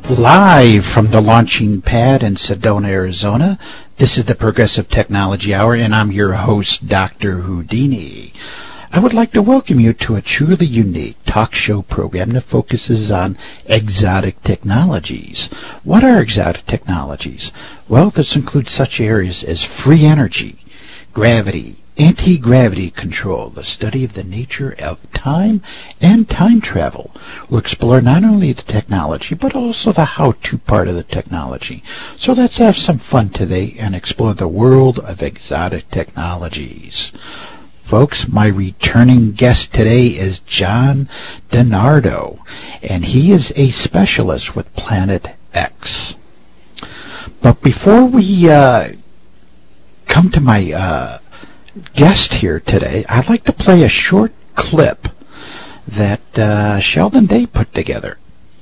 Live from the launching pad in Sedona, Arizona, this is the Progressive Technology Hour, and I'm your host, Dr. Houdini. I would like to welcome you to a truly unique talk show program that focuses on exotic technologies. What are exotic technologies? Well, this includes such areas as free energy, gravity, anti-gravity control, the study of the nature of time and time travel. We'll explore not only the technology, but also the how-to part of the technology. So let's have some fun today and explore the world of exotic technologies. Folks, my returning guest today is John DiNardo, and he is a specialist with Planet X. But before we come to my guest here today, I'd like to play a short clip that Sheldon Day put together.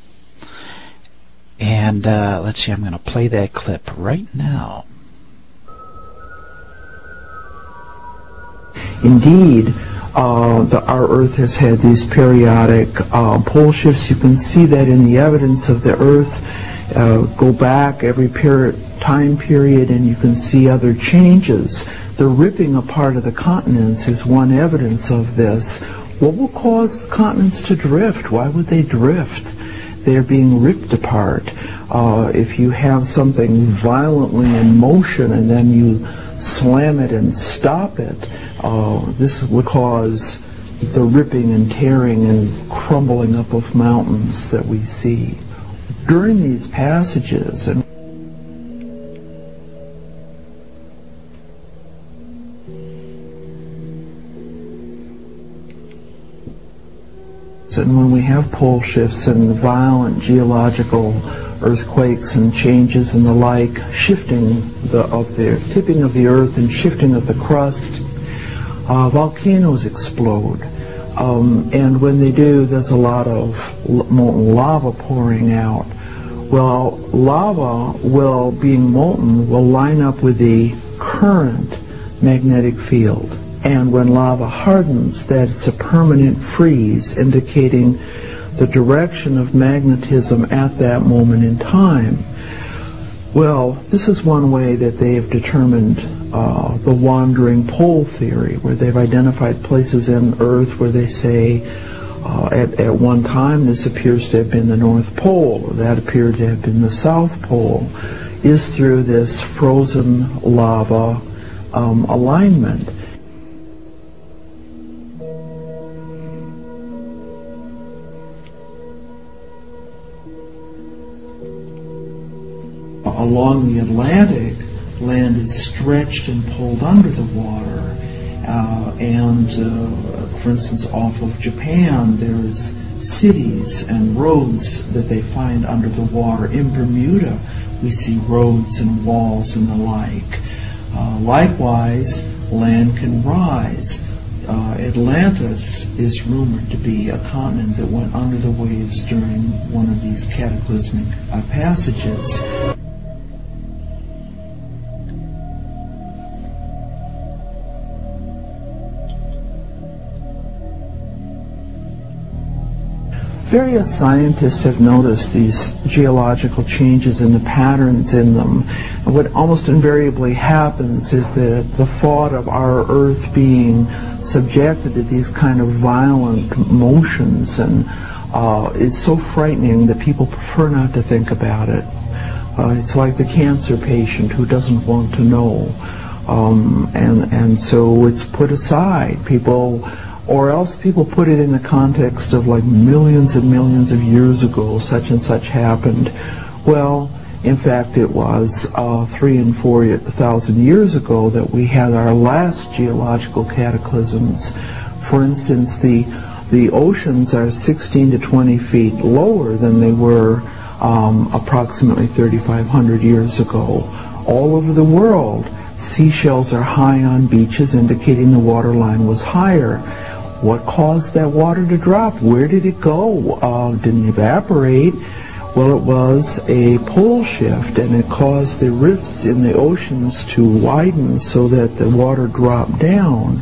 And let's see, I'm going to play that clip right now. Indeed, our Earth has had these periodic pole shifts. You can see that in the evidence of the Earth. Go back every time period and you can see other changes. The ripping apart of the continents is one evidence of this. What will cause the continents to drift? Why would they drift? They're being ripped apart. If you have something violently in motion and then you slam it and stop it, this would cause the ripping and tearing and crumbling up of mountains that we see. During these passages, and when we have pole shifts and violent geological earthquakes and changes and the like, shifting the tipping of the earth and shifting of the crust, volcanoes explode. And when they do, there's a lot of molten lava pouring out. Well, lava, being molten, will line up with the current magnetic field. And when lava hardens, that's a permanent freeze, indicating the direction of magnetism at that moment in time. Well, this is one way that they have determined the wandering pole theory, where they've identified places in Earth where they say at one time this appears to have been the North Pole, or that appeared to have been the South Pole, is through this frozen lava alignment. Along the Atlantic, land is stretched and pulled under the water. For instance, off of Japan, there's cities and roads that they find under the water. In Bermuda, we see roads and walls and the like. Likewise, land can rise. Atlantis is rumored to be a continent that went under the waves during one of these cataclysmic passages. Various scientists have noticed these geological changes and the patterns in them. And what almost invariably happens is that the thought of our Earth being subjected to these kind of violent motions and is so frightening that people prefer not to think about it. It's like the cancer patient who doesn't want to know. And so it's put aside. Or else people put it in the context of like millions and millions of years ago, such and such happened. Well, in fact, it was 3,000 and 4,000 years ago that we had our last geological cataclysms. For instance, the oceans are 16 to 20 feet lower than they were approximately 3,500 years ago. All over the world, seashells are high on beaches, indicating the waterline was higher. What caused that water to drop? Where did it go? Didn't evaporate. Well, it was a pole shift, and it caused the rifts in the oceans to widen so that the water dropped down.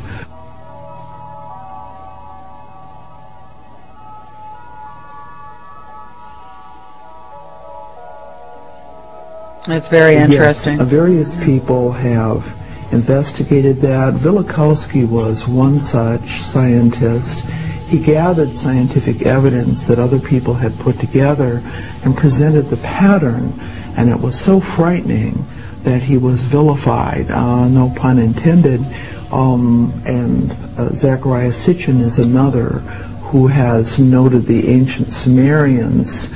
That's very interesting. Yes, various people have investigated that. Velikovsky was one such scientist. He gathered scientific evidence that other people had put together and presented the pattern, and it was so frightening that he was vilified, no pun intended. And Zechariah Sitchin is another who has noted the ancient Sumerians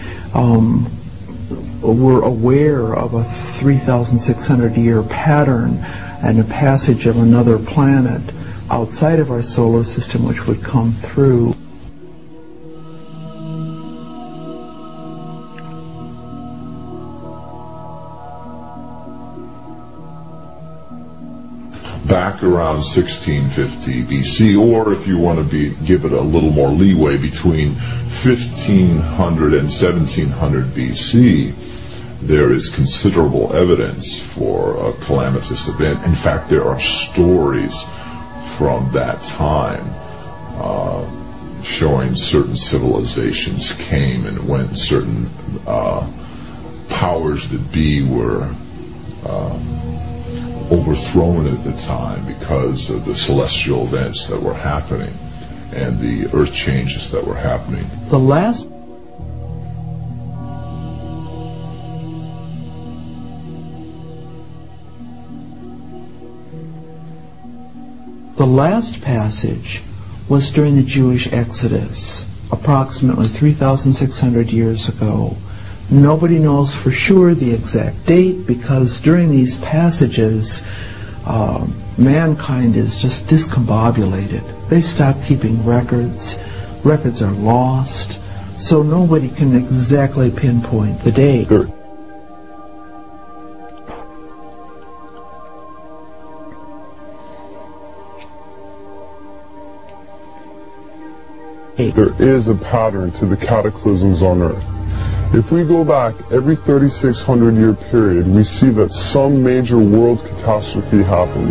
were aware of a 3,600-year pattern and a passage of another planet outside of our solar system which would come through. Back around 1650 BC, or if you want to give it a little more leeway, between 1500 and 1700 BC, there is considerable evidence for a calamitous event. In fact, there are stories from that time showing certain civilizations came and went, certain powers that be were overthrown at the time because of the celestial events that were happening and the earth changes that were happening. The last passage was during the Jewish Exodus, approximately 3,600 years ago. Nobody knows for sure the exact date because during these passages, mankind is just discombobulated. They stop keeping records. Records are lost. So nobody can exactly pinpoint the date. There is a pattern to the cataclysms on Earth. If we go back every 3,600-year period, we see that some major world catastrophe happened.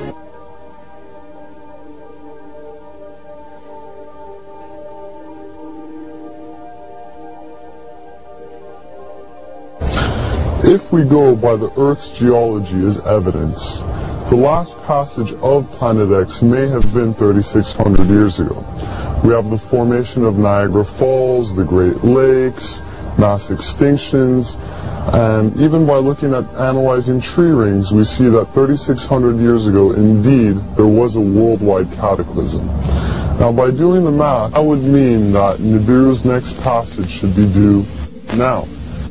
If we go by the Earth's geology as evidence, the last passage of Planet X may have been 3,600 years ago. We have the formation of Niagara Falls, the Great Lakes, mass extinctions, and even by looking at analyzing tree rings, we see that 3,600 years ago, indeed, there was a worldwide cataclysm. Now, by doing the math, that would mean that Nibiru's next passage should be due now.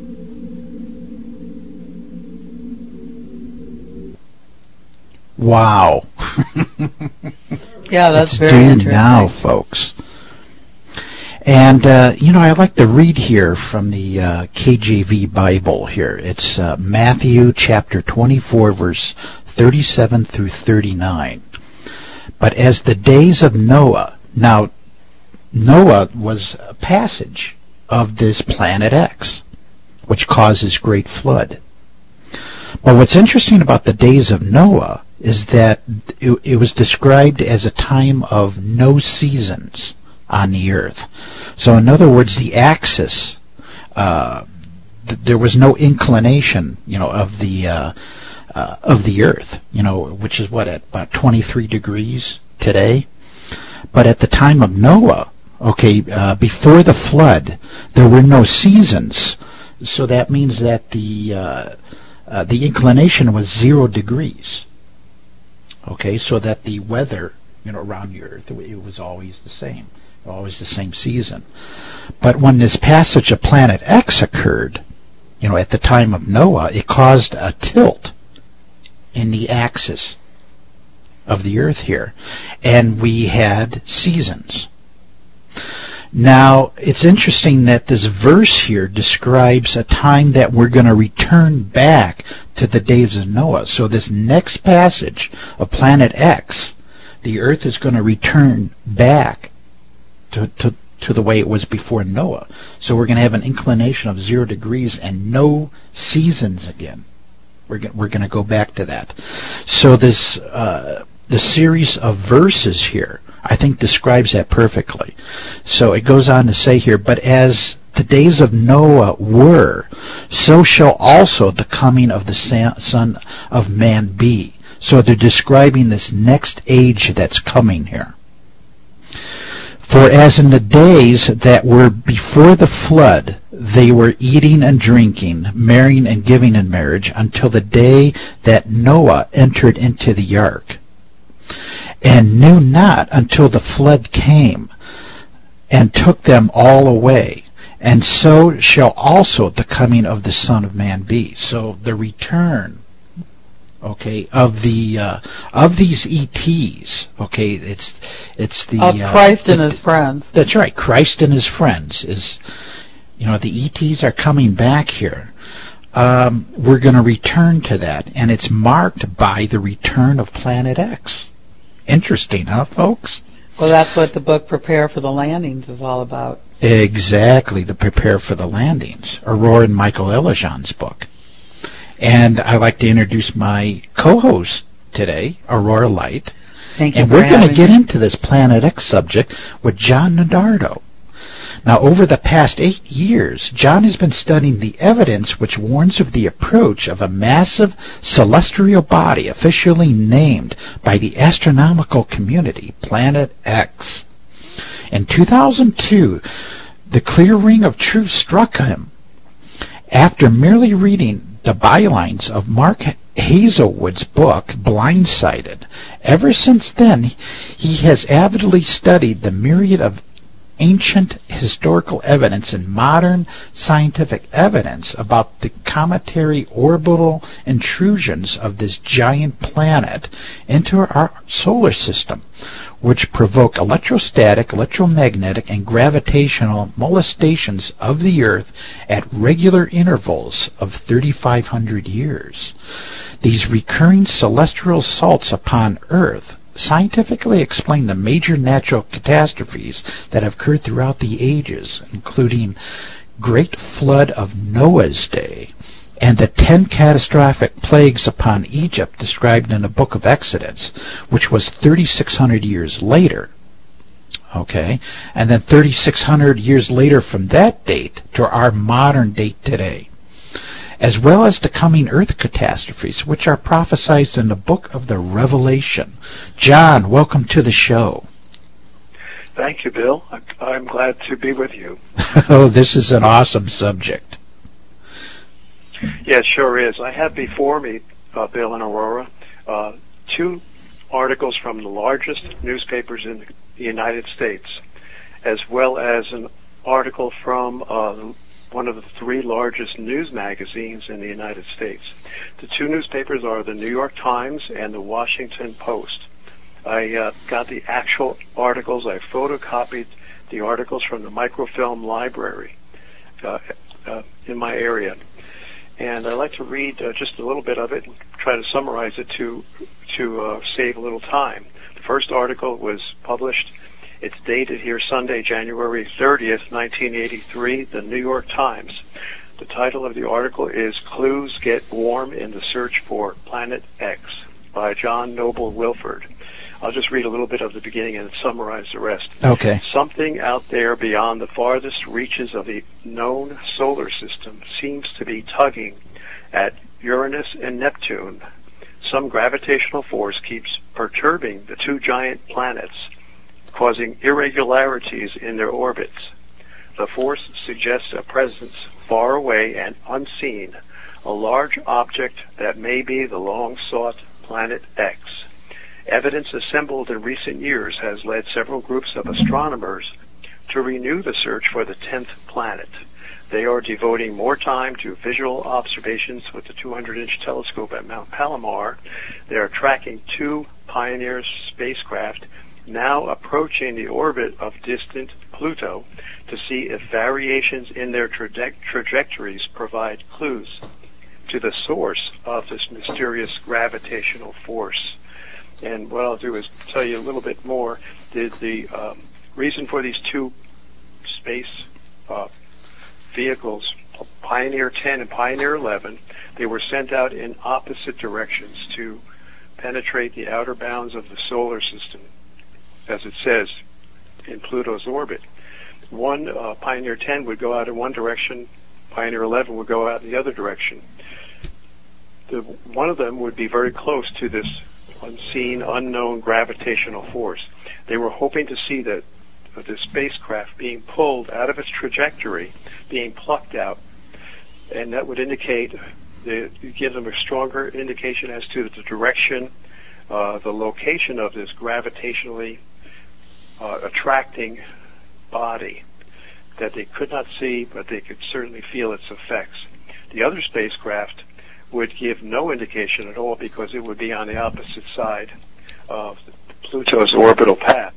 Wow. Yeah, that's it's very due interesting. now, folks. And, I like to read here from the KJV Bible here. It's Matthew chapter 24, verse 37 through 39. But as the days of Noah, now, Noah was a passage of this Planet X, which causes great flood. But what's interesting about the days of Noah is that it was described as a time of no seasons on the earth. So in other words, the axis, there was no inclination, of the earth, which is what, at about 23 degrees today. But at the time of Noah, before the flood, there were no seasons. So that means that the inclination was 0 degrees. So that the weather, around the earth, it was always the same. Always the same season. But when this passage of Planet X occurred, at the time of Noah, it caused a tilt in the axis of the earth here. And we had seasons. Now, it's interesting that this verse here describes a time that we're going to return back to the days of Noah. So this next passage of Planet X, the earth is going to return back to the way it was before Noah. So we're going to have an inclination of 0 degrees and no seasons again. We're going to go back to that. So this the series of verses here, I think, describes that perfectly. So it goes on to say here, but as the days of Noah were, so shall also the coming of the Son of Man be. So they're describing this next age that's coming here. For as in the days that were before the flood, they were eating and drinking, marrying and giving in marriage, until the day that Noah entered into the ark, and knew not until the flood came, and took them all away. And so shall also the coming of the Son of Man be. So the return, okay, of these ETs, okay, it's the of Christ and his friends. That's right, Christ and his friends is, the ETs are coming back here. We're going to return to that, and it's marked by the return of Planet X. Interesting, huh, folks? Well, that's what the book Prepare for the Landings is all about. Exactly, the Prepare for the Landings, Aurora and Michael Elijah's book. And I'd like to introduce my co-host today, Aurora Light. Thank you. And we're going to get into this Planet X subject with John Nardo. Now, over the past 8 years, John has been studying the evidence which warns of the approach of a massive celestial body officially named by the astronomical community Planet X. In 2002, the clear ring of truth struck him. After merely reading the bylines of Mark Hazelwood's book, Blindsided, ever since then, he has avidly studied the myriad of ancient historical evidence and modern scientific evidence about the cometary orbital intrusions of this giant planet into our solar system, which provoke electrostatic, electromagnetic, and gravitational molestations of the Earth at regular intervals of 3,500 years. These recurring celestial assaults upon Earth scientifically explain the major natural catastrophes that have occurred throughout the ages, including Great Flood of Noah's Day and the 10 catastrophic plagues upon Egypt described in the book of Exodus, which was 3,600 years later. Okay, and then 3,600 years later from that date to our modern date today, as well as the coming earth catastrophes, which are prophesied in the book of the Revelation. John, welcome to the show. Thank you, Bill. I'm glad to be with you. Oh, this is an awesome subject. Yeah, it sure is. I have before me, Bill and Aurora, 2 articles from the largest newspapers in the United States, as well as an article from one of the 3 largest news magazines in the United States. The 2 newspapers are the New York Times and the Washington Post. I got the actual articles. I photocopied the articles from the microfilm library in my area. And I'd like to read just a little bit of it and try to summarize it to save a little time. The first article was published. It's dated here Sunday, January 30th, 1983, the New York Times. The title of the article is Clues Get Warm in the Search for Planet X by John Noble Wilford. I'll just read a little bit of the beginning and summarize the rest. Okay. Something out there beyond the farthest reaches of the known solar system seems to be tugging at Uranus and Neptune. Some gravitational force keeps perturbing the 2 giant planets, causing irregularities in their orbits. The force suggests a presence far away and unseen, a large object that may be the long-sought Planet X. Evidence assembled in recent years has led several groups of astronomers to renew the search for the 10th planet. They are devoting more time to visual observations with the 200-inch telescope at Mount Palomar. They are tracking 2 Pioneer spacecraft now approaching the orbit of distant Pluto to see if variations in their trajectories provide clues to the source of this mysterious gravitational force. And what I'll do is tell you a little bit more. The reason for these 2 space vehicles, Pioneer 10 and Pioneer 11, they were sent out in opposite directions to penetrate the outer bounds of the solar system, as it says in Pluto's orbit. Pioneer 10 would go out in one direction, Pioneer 11 would go out in the other direction. One of them would be very close to this unseen, unknown gravitational force. They were hoping to see that the spacecraft being pulled out of its trajectory, being plucked out, and that would indicate, give them a stronger indication as to the direction, the location of this gravitationally attracting body that they could not see, but they could certainly feel its effects. The other spacecraft would give no indication at all because it would be on the opposite side of Pluto's orbital path.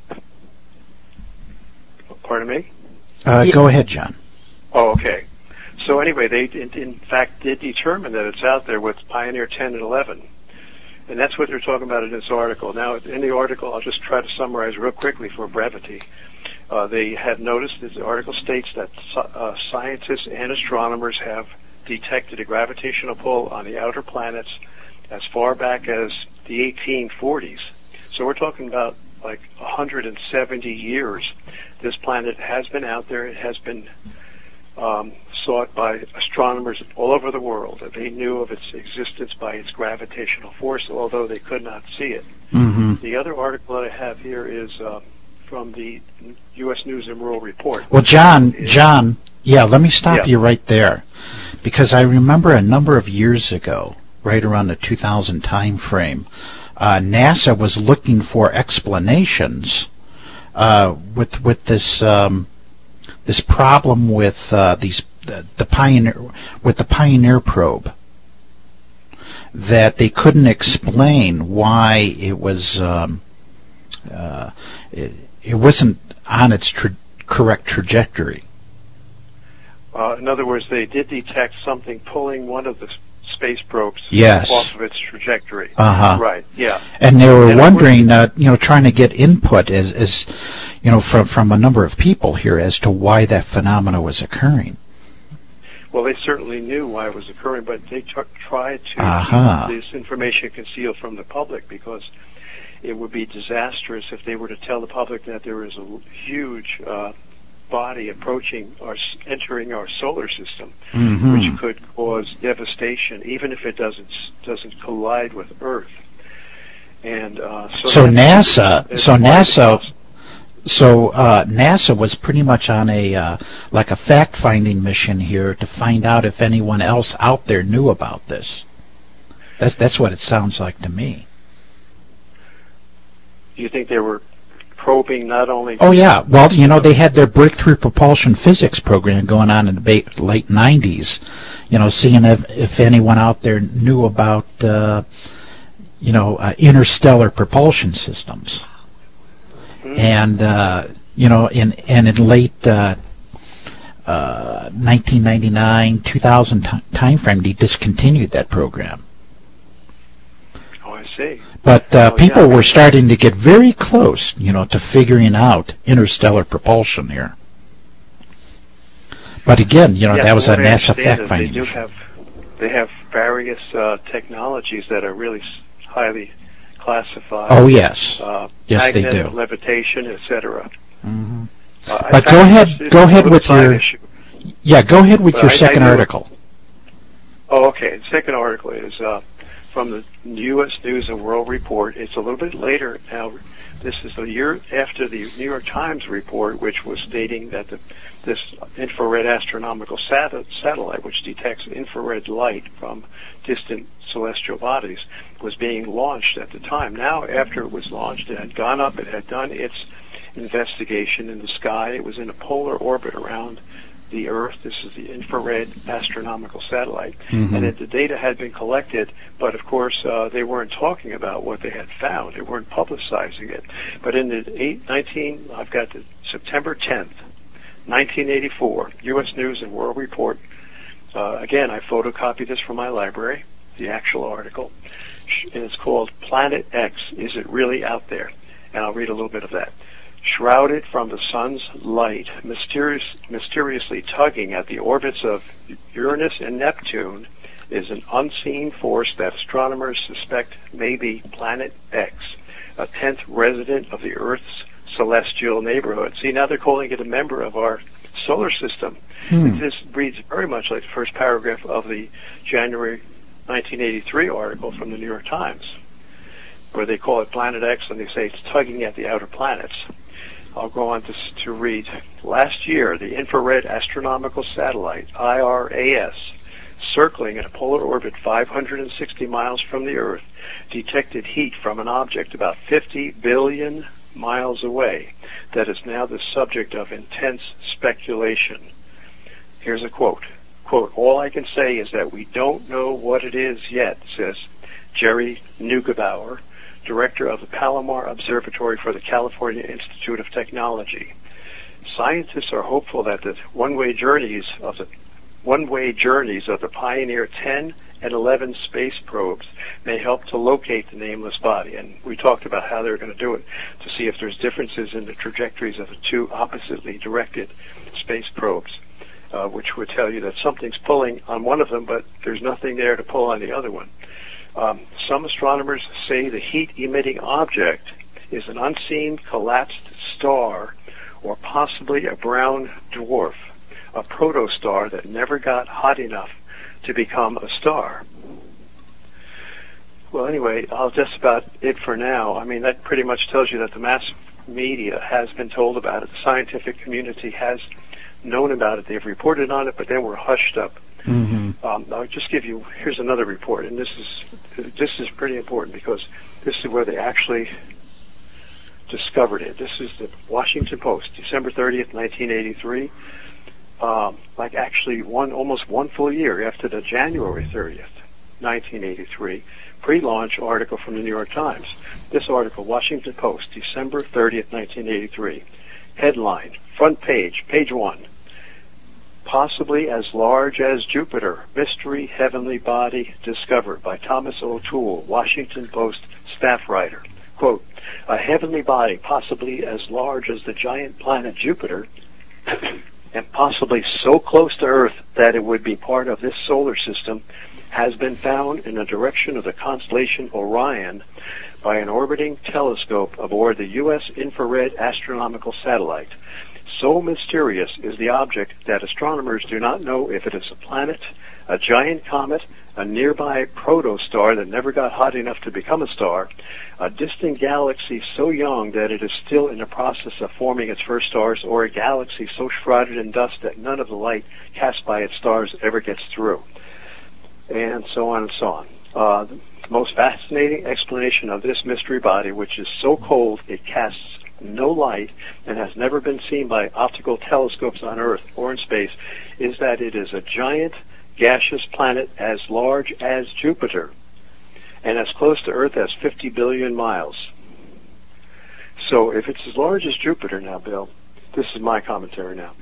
Pardon me? Go ahead, John. Oh, okay. So anyway, they in fact did determine that it's out there with Pioneer 10 and 11. And that's what they're talking about in this article. Now, in the article, I'll just try to summarize real quickly for brevity. They had noticed, as the article states, that scientists and astronomers have detected a gravitational pull on the outer planets as far back as the 1840s. So we're talking about like 170 years. This planet has been out there. It has been sought by astronomers all over the world. They knew of its existence by its gravitational force, although they could not see it. Mm-hmm. The other article that I have here is from the U.S. News and World Report. Well, John, yeah, let me stop you right there, because I remember a number of years ago, right around the 2000 time frame, NASA was looking for explanations with this this problem with the Pioneer probe, that they couldn't explain why it was it wasn't on its correct trajectory. In other words, they did detect something pulling one of the space probes off of its trajectory. Uh-huh. Right, yeah. And they were wondering, trying to get input as from a number of people here as to why that phenomena was occurring. Well, they certainly knew why it was occurring, but they tried to keep this information concealed from the public because it would be disastrous if they were to tell the public that there is a huge body entering our solar system, which could cause devastation, even if it doesn't collide with Earth. And NASA was pretty much on a like a fact-finding mission here to find out if anyone else out there knew about this. That's what it sounds like to me. You think they were probing not only... Oh, yeah. Well, they had their breakthrough propulsion physics program going on in the late 90s, seeing if anyone out there knew about, interstellar propulsion systems. And, in late 1999, 2000 timeframe, they discontinued that program. See. But people were starting to get very close, to figuring out interstellar propulsion here. But again, that was a NASA fact-finding mission. They have various technologies that are really highly classified. Oh, yes. Yes, they do. Levitation, etc. Mm-hmm. But go ahead with your... Yeah, go ahead with your second article. Oh, okay. The second article is... from the U.S. News and World Report. It's a little bit later now. This is a year after the New York Times report, which was stating that this infrared astronomical satellite, which detects infrared light from distant celestial bodies, was being launched at the time. Now, after it was launched, it had gone up, it had done its investigation in the sky. It was in a polar orbit around the Earth. This is the infrared astronomical satellite. Mm-hmm. And the data had been collected, but of course they weren't talking about what they had found. They weren't publicizing it. But in I've got the September 10th, 1984, U.S. News and World Report. Again, I photocopied this from my library, the actual article. And it's called Planet X, Is It Really Out There? And I'll read a little bit of that. Shrouded from the sun's light, mysteriously tugging at the orbits of Uranus and Neptune is an unseen force that astronomers suspect may be Planet X, a 10th resident of the Earth's celestial neighborhood. See, now they're calling it a member of our solar system. This reads very much like the first paragraph of the January 1983 article from the New York Times, where they call it Planet X and they say it's tugging at the outer planets. I'll go on to read. Last year, the Infrared Astronomical Satellite, IRAS, circling in a polar orbit 560 miles from the Earth, detected heat from an object about 50 billion miles away that is now the subject of intense speculation. Here's a quote. Quote, all I can say is that we don't know what it is yet, says Jerry Neugebauer, director of the Palomar Observatory for the California Institute of Technology. Scientists are hopeful that the one-way journeys of the Pioneer 10 and 11 space probes may help to locate the nameless body. And we talked about how they're going to do it, to see if there's differences in the trajectories of the two oppositely directed space probes, which would tell you that something's pulling on one of them, but there's nothing there to pull on the other one. Some astronomers say the heat-emitting object is an unseen collapsed star or possibly a brown dwarf, a protostar that never got hot enough to become a star. Well, anyway, that's about it for now. I mean, that pretty much tells you that the mass media has been told about it. The scientific community has known about it. They've reported on it, but then we're hushed up. I'll just give you, here's another report, and this is pretty important because this is where they actually discovered it. This is the Washington Post, December 30th, 1983. Like actually almost one full year after the January 30th, 1983, pre-launch article from the New York Times. This article, Washington Post, December 30th, 1983. Headline, front page, page 1. Possibly as large as Jupiter, mystery heavenly body discovered by Thomas O'Toole, Washington Post staff writer. Quote, a heavenly body possibly as large as the giant planet Jupiter and possibly so close to Earth that it would be part of this solar system has been found in the direction of the constellation Orion by an orbiting telescope aboard the U.S. Infrared Astronomical Satellite. So mysterious is the object that astronomers do not know if it is a planet, a giant comet, a nearby protostar that never got hot enough to become a star, a distant galaxy so young that it is still in the process of forming its first stars, or a galaxy so shrouded in dust that none of the light cast by its stars ever gets through, and so on and so on. The most fascinating explanation of this mystery body, which is so cold it casts no light and has never been seen by optical telescopes on Earth or in space, is that it is a giant gaseous planet as large as Jupiter and as close to Earth as 50 billion miles. So if it's as large as Jupiter now, Bill, this is my commentary now.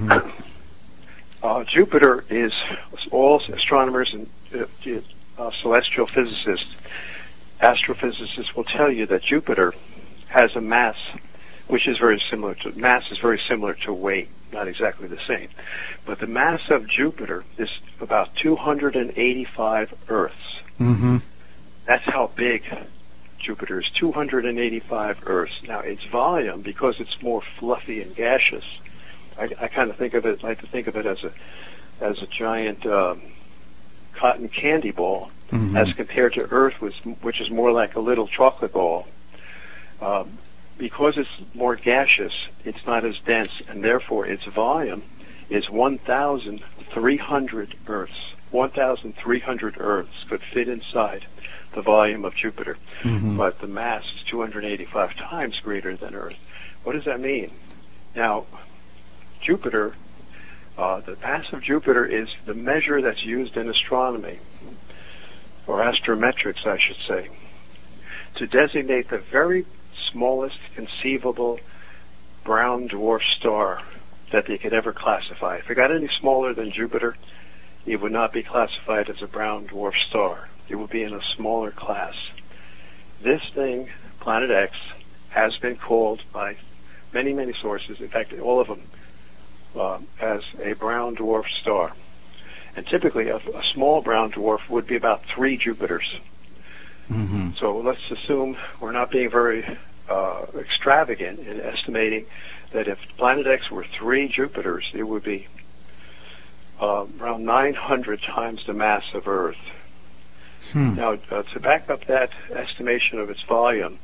Jupiter is, all astronomers and celestial physicists, astrophysicists will tell you that Jupiter has a mass which is very similar to weight, not exactly the same. But the mass of Jupiter is about 285 Earths. That's how big Jupiter is, 285 Earths. Now, its volume, because it's more fluffy and gaseous, I kind of like to think of it as a giant cotton candy ball, as compared to Earth, which is more like a little chocolate ball. Because it's more gaseous, it's not as dense, and therefore its volume is 1,300 Earths. 1,300 Earths could fit inside the volume of Jupiter, but the mass is 285 times greater than Earth. What does that mean? Now, Jupiter, the mass of Jupiter is the measure that's used in astronomy, or astrometrics, I should say, to designate the very smallest conceivable brown dwarf star that they could ever classify. If it got any smaller than Jupiter, it would not be classified as a brown dwarf star. It would be in a smaller class. This thing, Planet X, has been called by many, many sources, in fact, all of them, as a brown dwarf star. And typically, a small brown dwarf would be about 3 Jupiters. So let's assume we're not being very extravagant in estimating that if Planet X were 3 Jupiters, it would be around 900 times the mass of Earth. Now, to back up that estimation of its volume,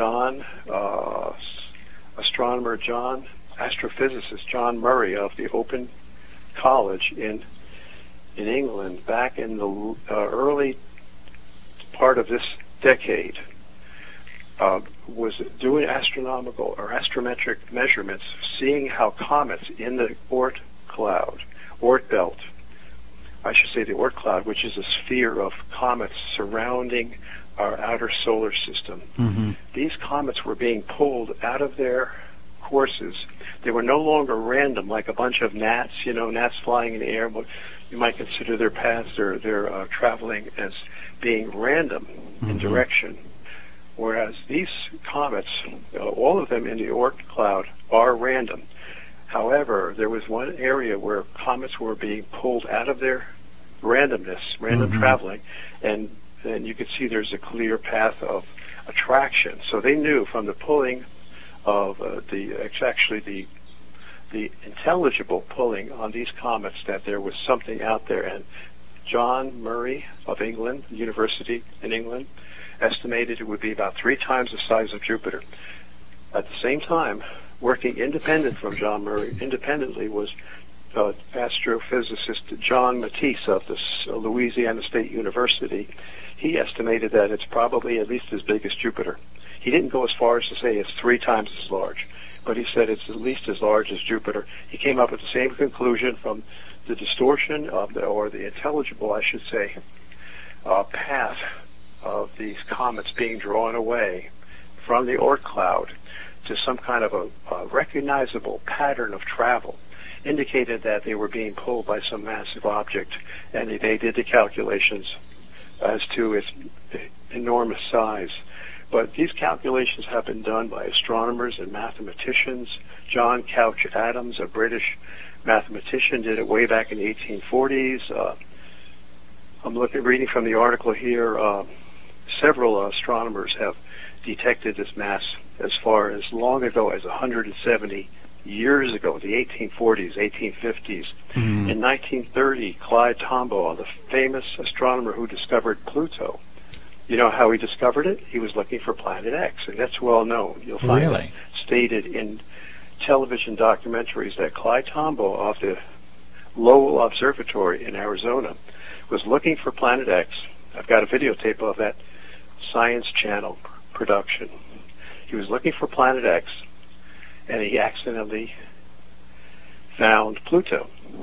astrophysicist John Murray of the Open College in England, back in the early part of this decade, was doing astronomical or astrometric measurements, seeing how comets in the Oort belt, I should say the Oort cloud, which is a sphere of comets surrounding our outer solar system. These comets were being pulled out of their courses. They were no longer random, like a bunch of gnats, gnats flying in the air. But you might consider their paths, they're traveling as being random in direction. Whereas these comets, all of them in the Oort cloud, are random. However, there was one area where comets were being pulled out of their randomness, random traveling, and you could see there's a clear path of attraction. So they knew from the pulling of the intelligible pulling on these comets that there was something out there. And John Murray of England, University in England, estimated it would be about 3 times the size of Jupiter. At the same time, working independent from John Murray, independently was astrophysicist John Matisse of the Louisiana State University. He estimated that it's probably at least as big as Jupiter. He didn't go as far as to say it's 3 times as large, but he said it's at least as large as Jupiter. He came up with the same conclusion from the distortion of the intelligible, I should say, path of these comets being drawn away from the Oort cloud to some kind of a recognizable pattern of travel, indicated that they were being pulled by some massive object, and they did the calculations as to its enormous size. But these calculations have been done by astronomers and mathematicians. John Couch Adams, a British mathematician, did it way back in the 1840s. I'm reading from the article here. Several astronomers have detected this mass as far as long ago as 170 years ago, the 1840s, 1850s. In 1930, Clyde Tombaugh, the famous astronomer who discovered Pluto, you know how he discovered it? He was looking for Planet X, and that's well known. You'll find it stated in television documentaries that Clyde Tombaugh of the Lowell Observatory in Arizona was looking for Planet X. I've got a videotape of that Science Channel production. He was looking for Planet X, and he accidentally found Pluto.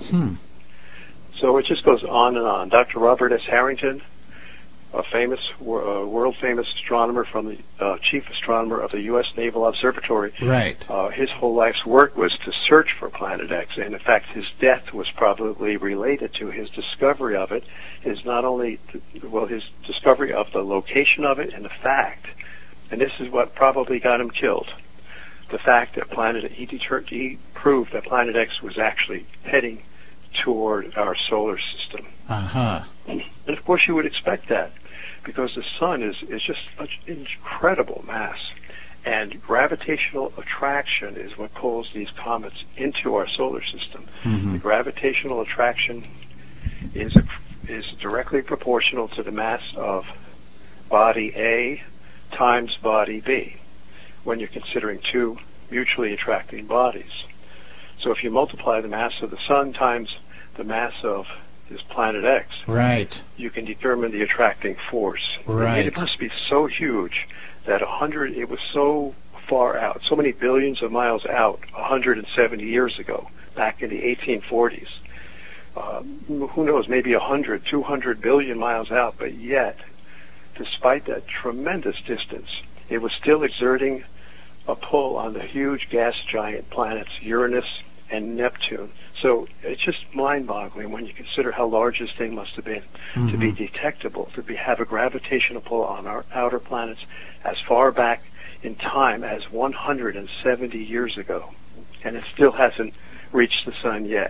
So it just goes on and on. Dr. Robert S. Harrington, a famous, world-famous astronomer from the chief astronomer of the U.S. Naval Observatory. His whole life's work was to search for Planet X, and in fact, his death was probably related to his discovery of it. His discovery of the location of it and the fact, and this is what probably got him killed. The fact that he proved that Planet X was actually heading toward our solar system. And of course you would expect that, because the sun is just such incredible mass, and gravitational attraction is what pulls these comets into our solar system. The gravitational attraction is directly proportional to the mass of body A times body B, when you're considering 2 mutually attracting bodies. So if you multiply the mass of the sun times the mass of this Planet X, you can determine the attracting force. It must be so huge that it was so far out, so many billions of miles out, 170 years ago, back in the 1840s. Who knows, maybe 100, 200 billion miles out, but yet, despite that tremendous distance, it was still exerting a pull on the huge gas giant planets Uranus and Neptune. So it's just mind-boggling when you consider how large this thing must have been to be detectable, have a gravitational pull on our outer planets as far back in time as 170 years ago. And it still hasn't reached the sun yet.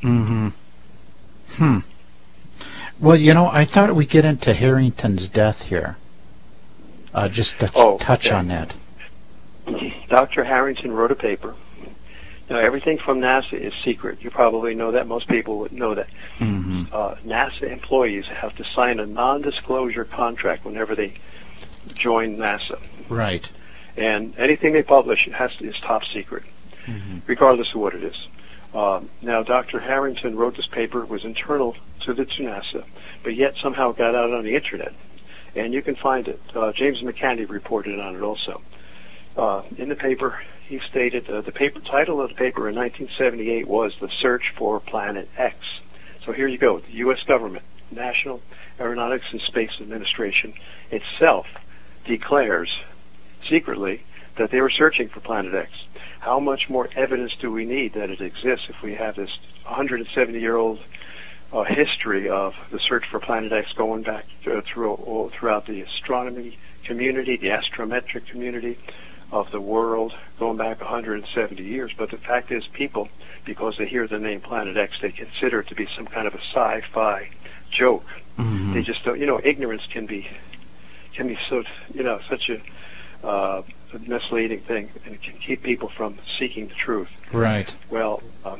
Well, I thought we'd get into Harrington's death here. Just to touch on that. Dr. Harrington wrote a paper. Now, everything from NASA is secret. You probably know that. Most people would know that. Mm-hmm. NASA employees have to sign a non-disclosure contract whenever they join NASA. Right. And anything they publish is top secret, regardless of what it is. Now, Dr. Harrington wrote this paper. It was internal to NASA, but yet somehow got out on the Internet. And you can find it. James McCandy reported on it also. In the paper, he stated the paper title of the paper in 1978 was The Search for Planet X. So here you go. The U.S. government, National Aeronautics and Space Administration itself declares secretly that they were searching for Planet X. How much more evidence do we need that it exists if we have this 170-year-old history of the search for Planet X going back throughout the astronomy community, the astrometric community of the world, going back 170 years. But the fact is, people, because they hear the name Planet X, they consider it to be some kind of a sci-fi joke. Mm-hmm. They just don't, ignorance can be so, such a misleading thing, and it can keep people from seeking the truth. Right. Well,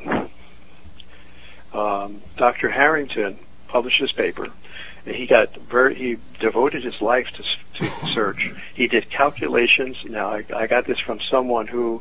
Dr. Harrington published this paper. He devoted his life to search. He did calculations. Now, I got this from someone who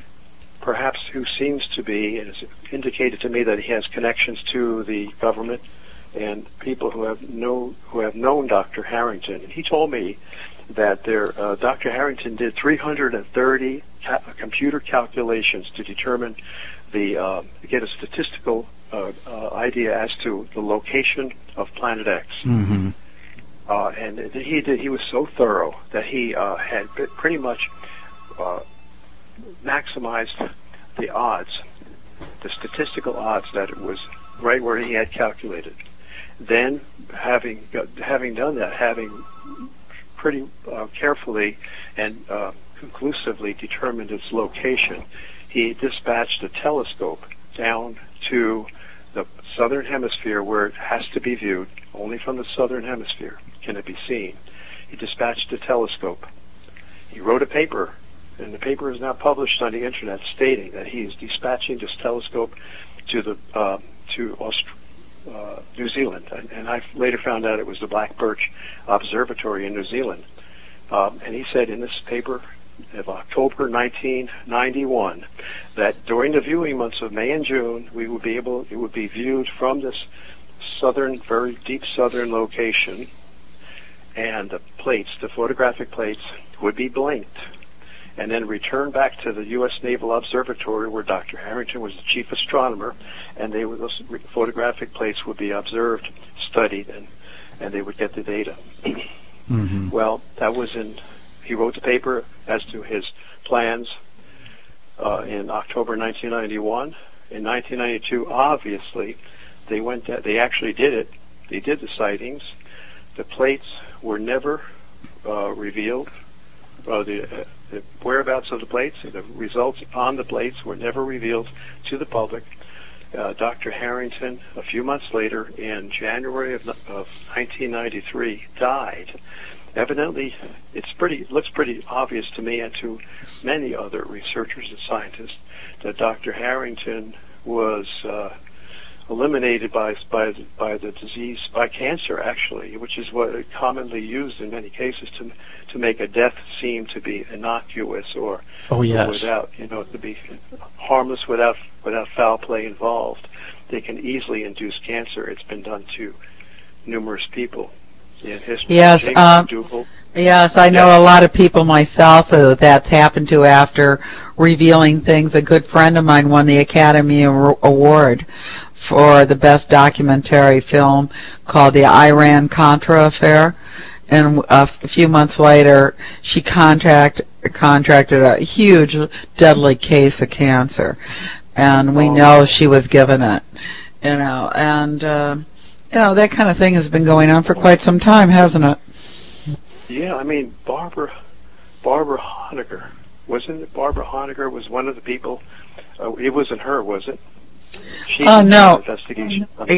seems to be, and has indicated to me that he has connections to the government and people who have known Dr. Harrington. And he told me that Dr. Harrington did 330 computer calculations to determine get a statistical idea as to the location of Planet X. Mm-hmm. And he was so thorough that he had pretty much maximized the odds, the statistical odds, that it was right where he had calculated. Then, having done that, having pretty carefully and conclusively determined its location, he dispatched a telescope down to the southern hemisphere, where it has to be viewed. Only from the southern hemisphere can it be seen. He dispatched a telescope. He wrote a paper, and the paper is now published on the Internet, stating that he is dispatching this telescope to New Zealand. And I later found out it was the Black Birch Observatory in New Zealand. And he said in this paper of October 1991 that during the viewing months of May and June, it would be viewed from this southern, very deep southern location, and the photographic plates would be blinked, and then returned back to the U.S. Naval Observatory, where Dr. Harrington was the chief astronomer, and those photographic plates would be observed, studied, and they would get the data. Mm-hmm. Well, he wrote the paper as to his plans in October 1991. In 1992, obviously, they actually did it. They did the sightings. The plates were never revealed. The whereabouts of the plates, the results on the plates were never revealed to the public. Dr. Harrington, a few months later, in January of 1993, died. Evidently, it looks pretty obvious to me and to many other researchers and scientists that Dr. Harrington was eliminated by the disease, by cancer actually, which is what is commonly used in many cases to make a death seem to be innocuous or without, to be harmless without foul play involved. They can easily induce cancer. It's been done to numerous people in history. Yes, yes, I know a lot of people myself who that's happened to after revealing things. A good friend of mine won the Academy Award for the best documentary film called the Iran-Contra Affair, and a few months later she contracted a huge, deadly case of cancer, and we know she was given it, and that kind of thing has been going on for quite some time, hasn't it? Yeah, I mean, Barbara Honegger, wasn't it? Barbara Honegger was one of the people. It wasn't her, was it? She did no. the investigation.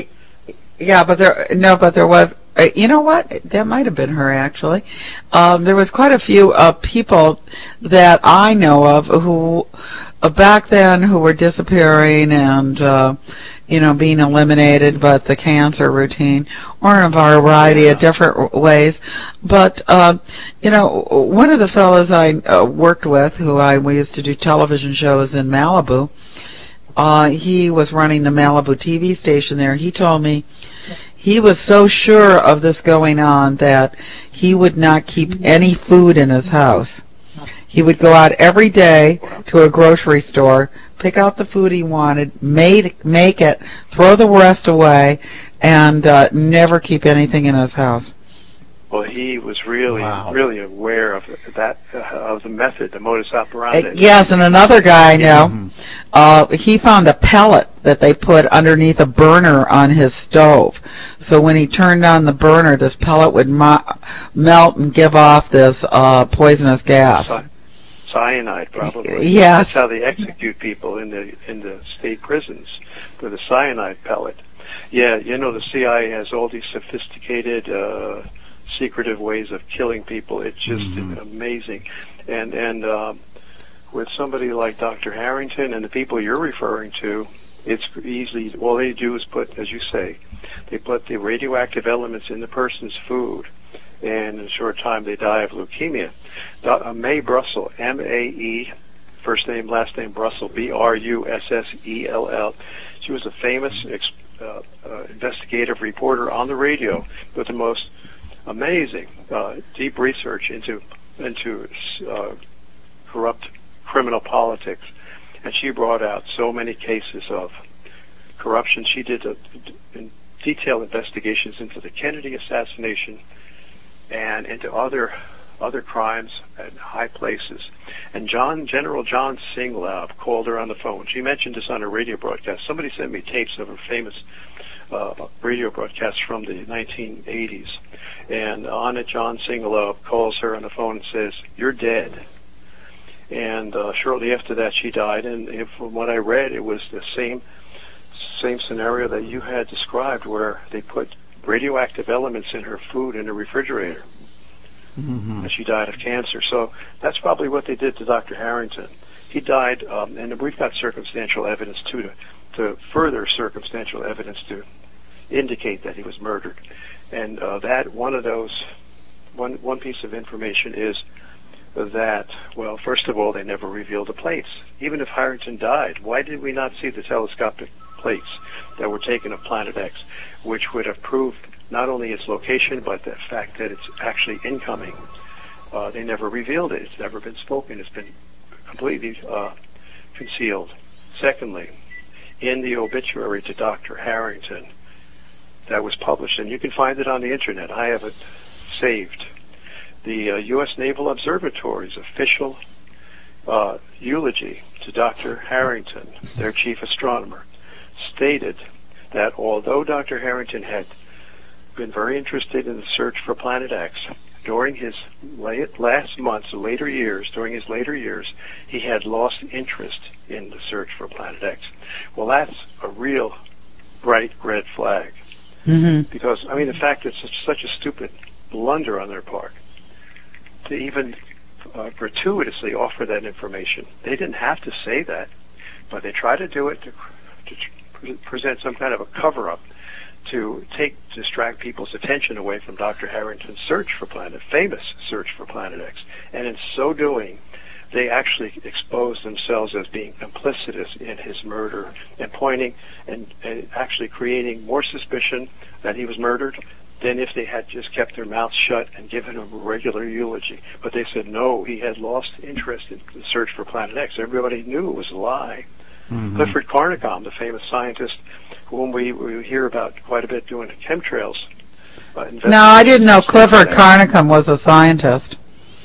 Yeah, but there was, you know what? That might have been her, actually. There was quite a few people that I know of who, back then, who were disappearing and, being eliminated, but the cancer routine, or in a variety of different ways. But, one of the fellows I worked with, we used to do television shows in Malibu, he was running the Malibu TV station there. He told me he was so sure of this going on that he would not keep any food in his house. He would go out every day to a grocery store, pick out the food he wanted, make it, throw the rest away, and never keep anything in his house. Well, he was really aware of that, of the method, the modus operandi. Yes, and another guy I know, he found a pellet that they put underneath a burner on his stove. So when he turned on the burner, this pellet would melt and give off this poisonous gas. Cyanide, probably. Yes. That's how they execute people in the state prisons, with a cyanide pellet. Yeah, the CIA has all these sophisticated, secretive ways of killing people. It's just amazing. And with somebody like Dr. Harrington and the people you're referring to, it's easy. All they do is put, as you say, they put the radioactive elements in the person's food, and in a short time they die of leukemia. Mae Brussell, M-A-E, first name, last name Brussell, B-R-U-S-S-E-L-L. She was a famous investigative reporter on the radio with the most amazing deep research into corrupt criminal politics, and she brought out so many cases of corruption. She did detailed investigations into the Kennedy assassination and into other crimes at high places. And General John Singlaub called her on the phone. She mentioned this on a radio broadcast. Somebody sent me tapes of her famous radio broadcasts from the 1980s. And on it, John Singlaub calls her on the phone and says, "You're dead." And shortly after that, she died. And from what I read, it was the same scenario that you had described, where they put radioactive elements in her food in the refrigerator. And she died of cancer. So that's probably what they did to Dr. Harrington. He died, and we've got circumstantial evidence too, to further circumstantial evidence to indicate that he was murdered. And that one piece of information is that, well, first of all, they never revealed the plates. Even if Harrington died, why did we not see the telescopic plates that were taken of Planet X, which would have proved not only its location, but the fact that it's actually incoming? They never revealed it. It's never been spoken. It's been completely concealed. Secondly, in the obituary to Dr. Harrington that was published, and you can find it on the internet, I have it saved, the U.S. Naval Observatory's official eulogy to Dr. Harrington, their chief astronomer, stated that although Dr. Harrington had been very interested in the search for Planet X, during his later years, he had lost interest in the search for Planet X. Well, that's a real bright red flag. Because, I mean, the fact that it's such a stupid blunder on their part to even gratuitously offer that information. They didn't have to say that, but they tried to do it to present some kind of a cover-up to distract people's attention away from Dr. Harrington's famous search for Planet X. And in so doing, they actually exposed themselves as being complicitous in his murder and pointing and actually creating more suspicion that he was murdered than if they had just kept their mouths shut and given him a regular eulogy. But they said, no, he had lost interest in the search for Planet X. Everybody knew it was a lie. Clifford Carnicom, the famous scientist whom we hear about quite a bit doing chemtrails. No, I didn't know Clifford Carnicom was a scientist.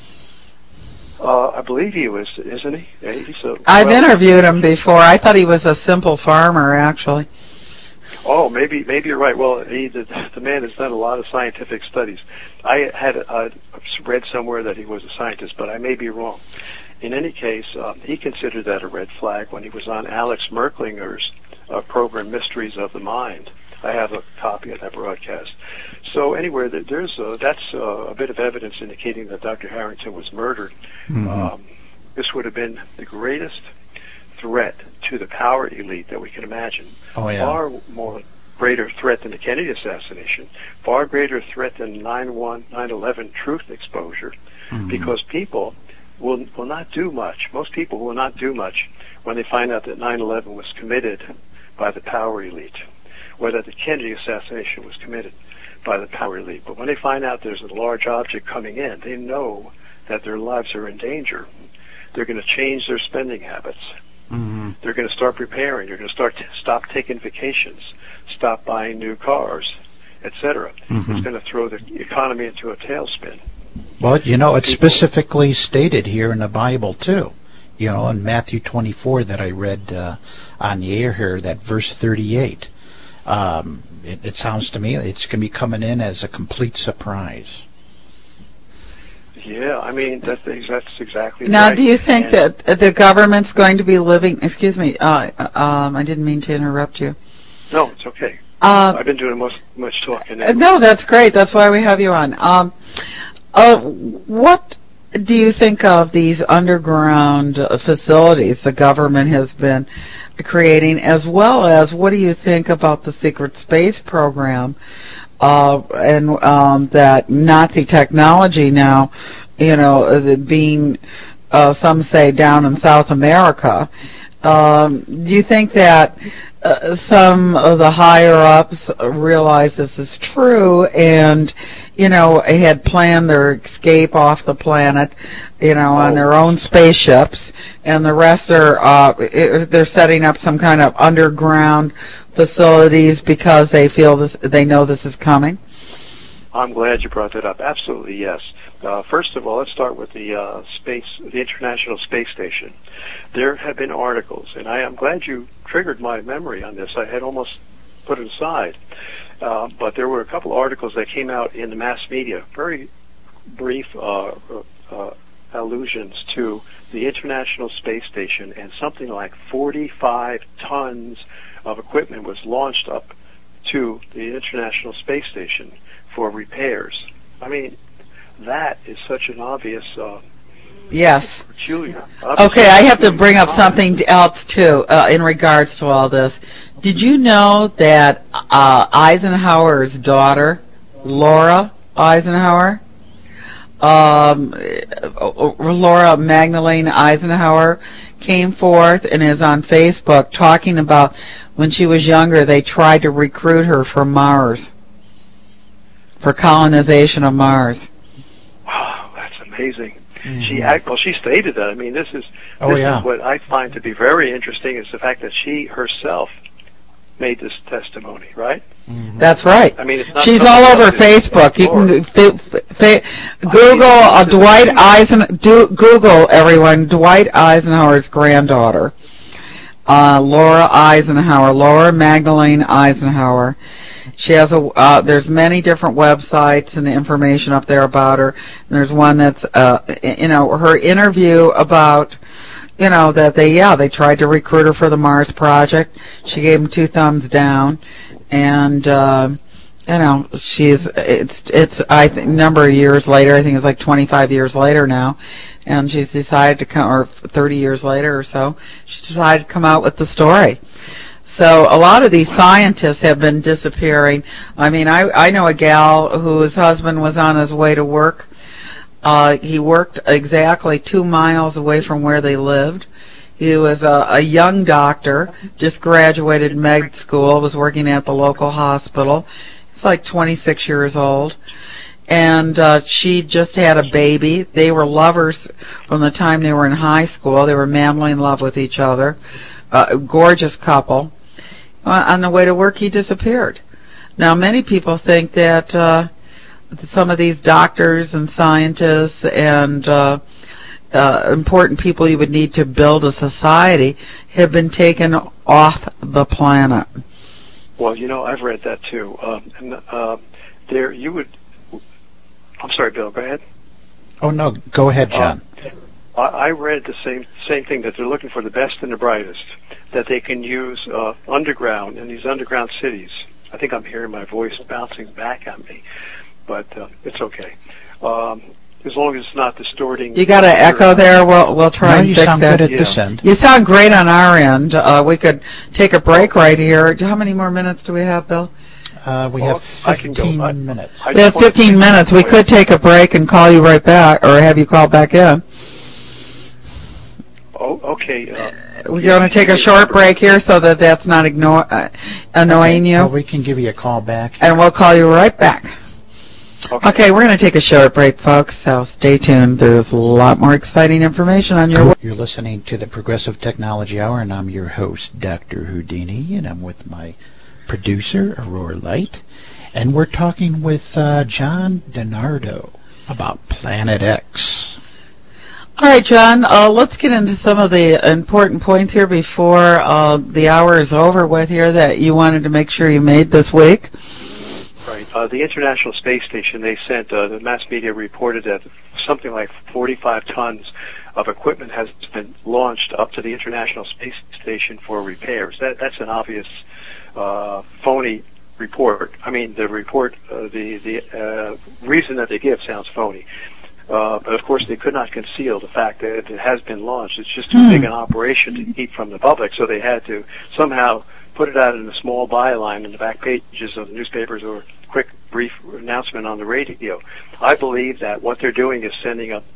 I believe he was, isn't he? I've interviewed him before. I thought he was a simple farmer, actually. Oh, maybe you're right. Well, the man has done a lot of scientific studies. I had read somewhere that he was a scientist, but I may be wrong. In any case, he considered that a red flag when he was on Alex Merklinger's program, Mysteries of the Mind, I have a copy of that broadcast. So anyway, that's a bit of evidence indicating that Dr. Harrington was murdered. Mm-hmm. This would have been the greatest threat to the power elite that we can imagine. Oh, yeah. Far more greater threat than the Kennedy assassination, far greater threat than 9/11 truth exposure, because people will not do much. Most people will not do much when they find out that 9/11 was committed by the power elite, or that the Kennedy assassination was committed by the power elite. But when they find out there's a large object coming in, they know that their lives are in danger. They're going to change their spending habits. Mm-hmm. They're going to start preparing. They're going to stop taking vacations, stop buying new cars, etc. Mm-hmm. It's going to throw the economy into a tailspin. Well, it's specifically stated here in the Bible, too. In Matthew 24 that I read on the air here, that verse 38. It sounds to me it's going to be coming in as a complete surprise. Yeah, I mean, that's exactly now, right. Do you think that the government's going to be living... Excuse me, I didn't mean to interrupt you. No, it's okay. I've been doing much talking. No, that's great. That's why we have you on. What do you think of these underground facilities the government has been creating, as well as what do you think about the secret space program and that Nazi technology now, being, some say, down in South America? Do you think that some of the higher-ups realize this is true and, had planned their escape off the planet, on their own spaceships, and the rest are, they're setting up some kind of underground facilities because they know this is coming? I'm glad you brought that up. Absolutely, yes. First of all, let's start with the International Space Station. There have been articles, and I am glad you triggered my memory on this. I had almost put it aside. But there were a couple articles that came out in the mass media, very brief allusions to the International Space Station, and something like 45 tons of equipment was launched up to the International Space Station for repairs. I mean, that is such an obvious yes. peculiar. Okay, I have to bring up something else, too, in regards to all this. Did you know that Eisenhower's daughter, Laura Eisenhower, Laura Magdalene Eisenhower, came forth and is on Facebook talking about when she was younger, they tried to recruit her for Mars, for colonization of Mars. Wow, that's amazing. Mm-hmm. She stated that. I mean, this is what I find to be very interesting is the fact that she herself made this testimony, right? Mm-hmm. That's right. I mean, it's not she's all over Facebook. You can Google Google everyone Dwight Eisenhower's granddaughter, Laura Eisenhower, Laura Magdalene Eisenhower. She has there's many different websites and information up there about her. And there's one that's, her interview about, that they tried to recruit her for the Mars project. She gave them 2 thumbs down. And, it's, I think, a number of years later, I think it's like 25 years later now. And she's decided to come, or 30 years later or so, she decided to come out with the story. So a lot of these scientists have been disappearing. I mean, I know a gal whose husband was on his way to work. He worked exactly 2 miles away from where they lived. He was a young doctor, just graduated med school, was working at the local hospital. He's like 26 years old. And she just had a baby. They were lovers from the time they were in high school. They were madly in love with each other. A gorgeous couple. On the way to work, he disappeared. Now, many people think that some of these doctors and scientists and important people you would need to build a society have been taken off the planet. Well, I've read that too. There, you would. I'm sorry, Bill. Go ahead. Oh no, go ahead, John. I read the same thing, that they're looking for the best and the brightest that they can use underground in these underground cities I think I'm hearing my voice bouncing back at me, but it's okay. As long as it's not distorting. You got an echo there. We'll try and fix that. You sound good at this end. You sound great on our end. We could take a break right here. How many more minutes do we have, Bill? We have 15 minutes. We have 15 minutes. We could take a break and call you right back, or have you call back in. Oh, okay. We're going to take a short break here so that that's not annoying you. Well, we can give you a call back. And we'll call you right back. Okay, we're going to take a short break, folks, so stay tuned. There's a lot more exciting information on your... You're listening to the Progressive Technology Hour, and I'm your host, Dr. Houdini, and I'm with my producer, Aurora Light, and we're talking with John DiNardo about Planet X. All right, John, let's get into some of the important points here before the hour is over with here that you wanted to make sure you made this week. Right. The International Space Station, they sent, the mass media reported that something like 45 tons of equipment has been launched up to the International Space Station for repairs. That's an obvious phony report. I mean, the report, the reason that they give sounds phony. But of course, they could not conceal the fact that it has been launched. It's just too big an operation to keep from the public, so they had to somehow put it out in a small byline in the back pages of the newspapers or quick, brief announcement on the radio. I believe that what they're doing is sending up,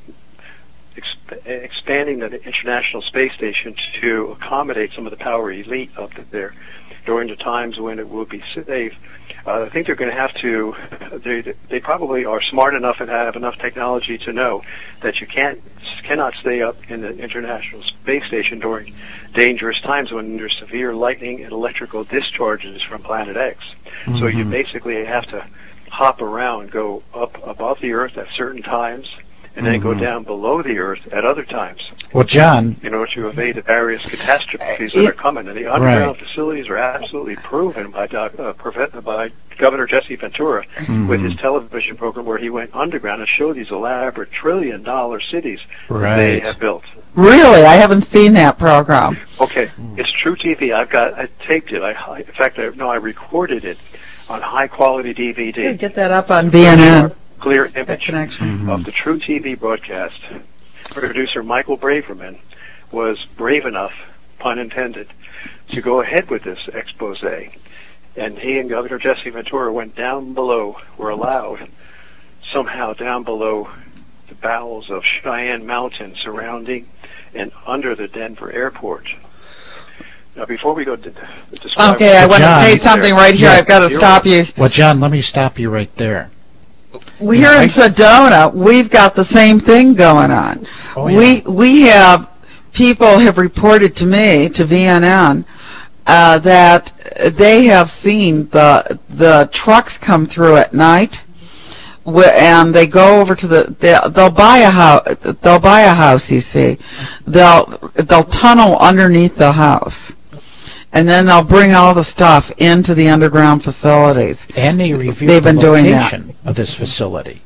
expanding the International Space Station to accommodate some of the power elite up there during the times when it will be safe. I think they're going to have to, they probably are smart enough and have enough technology to know that you cannot stay up in the International Space Station during dangerous times when there's severe lightning and electrical discharges from Planet X. Mm-hmm. So you basically have to hop around, go up above the Earth at certain times, and then go down below the Earth at other times. Well, John, in order to evade the various catastrophes that are coming, and the underground facilities are absolutely proven by Governor Jesse Ventura with his television program, where he went underground and showed these elaborate $trillion cities that they have built. Really, I haven't seen that program. Okay, it's True TV. I taped it. In fact, I recorded it on high quality DVD. Get that up on BNN. Clear image of the True TV broadcast. Producer Michael Braverman was brave enough, pun intended, to go ahead with this expose. And he and Governor Jesse Ventura went down below, were allowed somehow down below the bowels of Cheyenne Mountain surrounding and under the Denver airport. Now, before we go to describe... Okay, I want to say something right here. I've got to stop you. Well, John, let me stop you right there. Here in Sedona, we've got the same thing going on. Oh, yeah. We have people have reported to me, to VNN, that they have seen the trucks come through at night, and they go over to they'll buy a house. They'll buy a house. You see, they'll tunnel underneath the house. And then they'll bring all the stuff into the underground facilities. And they reveal the location of this facility.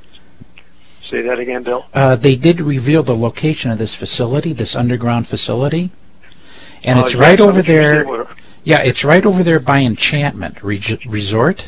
Say that again, Bill? They did reveal the location of this facility, this underground facility. And it's right over there. Yeah, it's right over there by Enchantment Resort.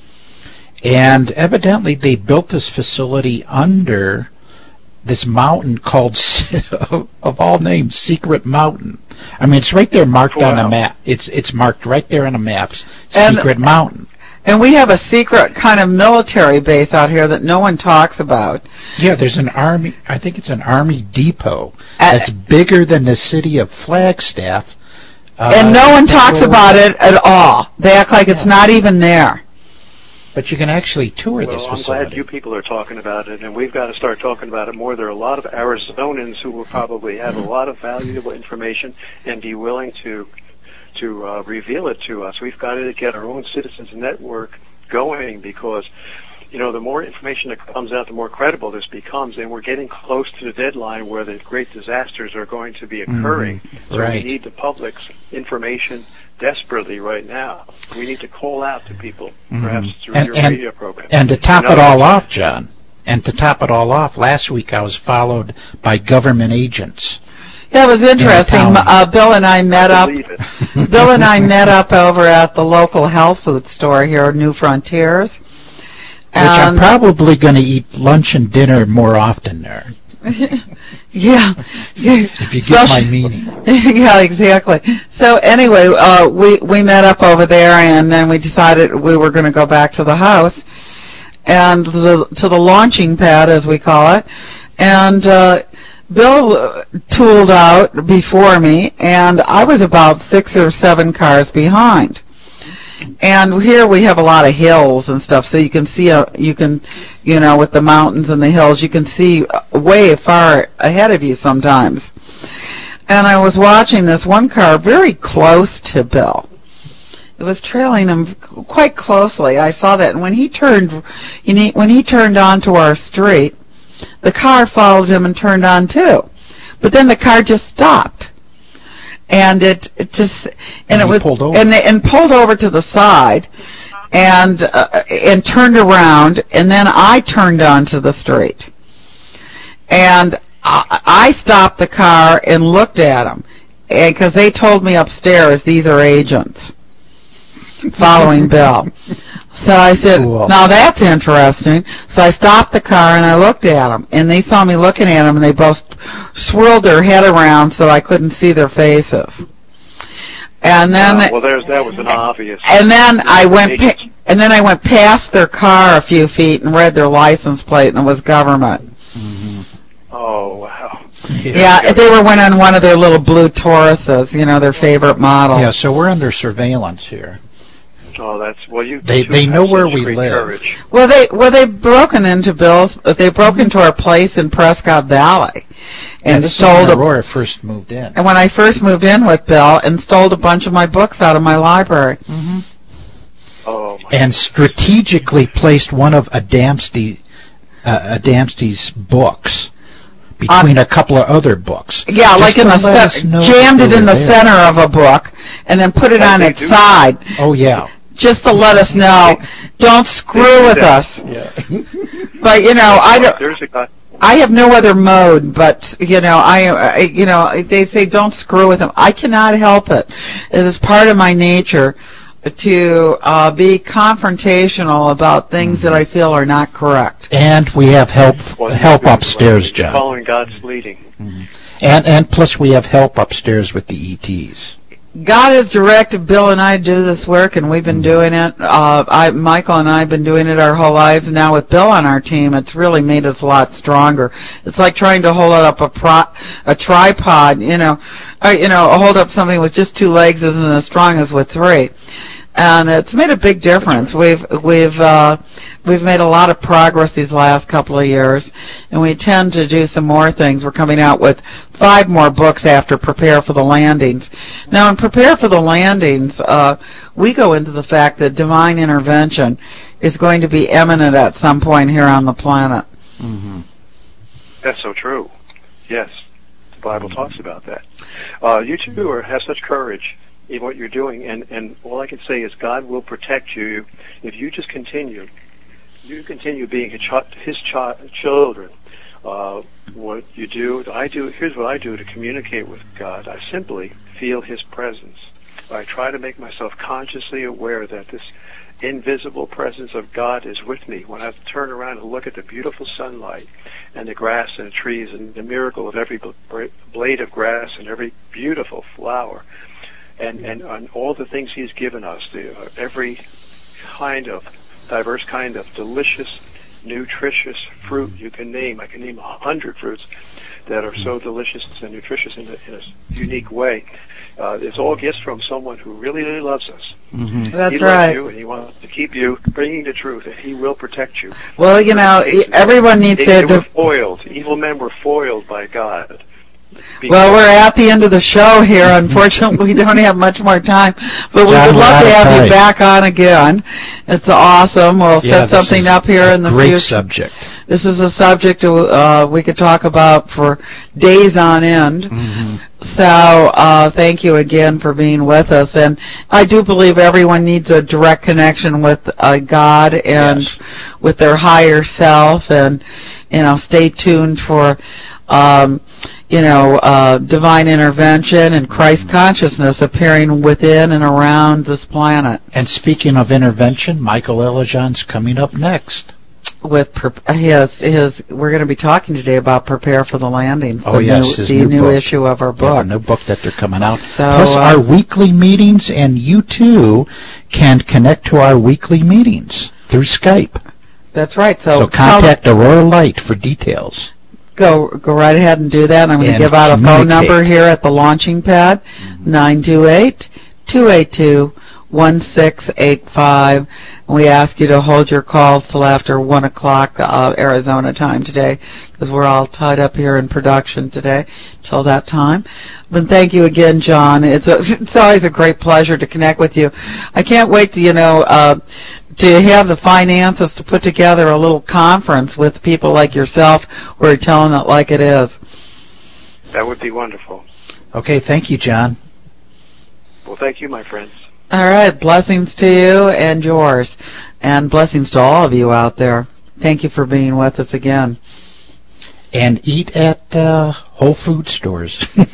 And evidently they built this facility under this mountain called, of all names, Secret Mountain. I mean, it's right there marked on a map. It's marked right there on a map, Secret Mountain. And we have a secret kind of military base out here that no one talks about. Yeah, there's an army, I think it's an army depot that's bigger than the city of Flagstaff. And no one talks about it at all. They act like it's not even there. But you can actually tour this facility. I'm glad you people are talking about it, and we've got to start talking about it more. There are a lot of Arizonans who will probably have a lot of valuable information and be willing to reveal it to us. We've got to get our own citizens network going because, the more information that comes out, the more credible this becomes, and we're getting close to the deadline where the great disasters are going to be occurring. So we need the public's information desperately right now. We need to call out to people, perhaps through your radio program. And to top it all off, John, last week I was followed by government agents. Yeah, it was interesting. Bill and I met up. Bill and I met up over at the local health food store here, New Frontiers. Which I'm probably going to eat lunch and dinner more often there. Yeah. If you get my meaning. Yeah, exactly. So anyway, we met up over there, and then we decided we were going to go back to the house and to the launching pad, as we call it. And Bill tooled out before me, and I was about 6 or 7 cars behind. And here we have a lot of hills and stuff, so you can see, with the mountains and the hills, you can see way far ahead of you sometimes. And I was watching this one car very close to Bill. It was trailing him quite closely. I saw that, and when he turned onto our street, the car followed him and turned on too. But then the car just stopped. And pulled over to the side, and turned around, and then I turned onto the street, and I stopped the car and looked at them, because they told me upstairs these are agents following Bill. So I said, cool. Now that's interesting. So I stopped the car and I looked at them, and they saw me looking at them, and they both swirled their head around so I couldn't see their faces. And then, that was an obvious. And then I went past their car a few feet and read their license plate, and it was government. Mm-hmm. Oh wow. Yeah, they were on one of their little blue Tauruses, their favorite model. Yeah, so we're under surveillance here. Oh, they know where we live. Courage. Well, they broke into our place in Prescott Valley, and stole. When Aurora first moved in. And when I first moved in with Bill, and stole a bunch of my books out of my library. Mm-hmm. Oh. And strategically placed one of Adamski's books between a couple of other books. Yeah, like in the jammed it in the center of a book, and then put it on its side. Oh yeah. Just to let us know, don't screw with us. Yeah. But I have no other mode. But they say don't screw with them. I cannot help it. It is part of my nature to be confrontational about things that I feel are not correct. And we have help upstairs, John. Following God's leading. Mm-hmm. And plus we have help upstairs with the ETs. God has directed Bill and I to do this work, and we've been doing it. Michael and I have been doing it our whole lives. Now with Bill on our team, it's really made us a lot stronger. It's like trying to hold up a tripod. Hold up something with just 2 legs isn't as strong as with 3. And it's made a big difference. We've made a lot of progress these last couple of years, and we intend to do some more things. We're coming out with 5 more books after Prepare for the Landings. Now, in Prepare for the Landings, we go into the fact that divine intervention is going to be imminent at some point here on the planet. Mm-hmm. That's so true. Yes, the Bible talks about that. You two have such courage in what you're doing, and all I can say is God will protect you if you just continue being His children. What you do, here's what I do to communicate with God. I simply feel His presence. I try to make myself consciously aware that this invisible presence of God is with me. When I turn around and look at the beautiful sunlight and the grass and the trees and the miracle of every blade of grass and every beautiful flower, and all the things He's given us, every diverse kind of delicious, nutritious fruit you can name. I can name 100 fruits that are so delicious and nutritious in a unique way. It's all gifts from someone who really, really loves us. Mm-hmm. That's he right. Loves you, and He wants to keep you bringing the truth, and He will protect you. Well, everyone needs they were foiled. Evil men were foiled by God. Well, we're at the end of the show here. Unfortunately, we don't have much more time, but we would love to have you back on again. It's awesome. We'll set something up here in the future. Great subject. This is a subject we could talk about for days on end. Mm-hmm. So thank you again for being with us. And I do believe everyone needs a direct connection with God and Yes. with their higher self. And, stay tuned for divine intervention and Christ consciousness appearing within and around this planet. And speaking of intervention, Michael Elajan's coming up next. With his, we're going to be talking today about Prepare for the Landing. His new book. issue of our book. Yeah, the new book that they're coming out. So, Plus our weekly meetings, and you too can connect to our weekly meetings through Skype. That's right. So contact Aurora Light for details. Go right ahead and do that. I'm going to give out a phone number here at the launching pad, 928-282-1685. We ask you to hold your calls till after 1 o'clock Arizona time today, because we're all tied up here in production today till that time. But thank you again, John. It's always a great pleasure to connect with you. I can't wait to to have the finances to put together a little conference with people like yourself who are telling it like it is. That would be wonderful. Okay, thank you, John. Well, thank you, my friends. All right, blessings to you and yours, and blessings to all of you out there. Thank you for being with us again. And eat at Whole Food stores.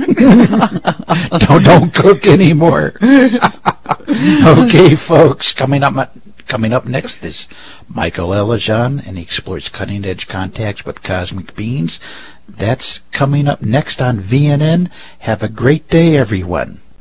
Don't cook anymore. Okay, folks, coming up next is Michael Elajan, and he explores cutting-edge contacts with cosmic beings. That's coming up next on VNN. Have a great day, everyone.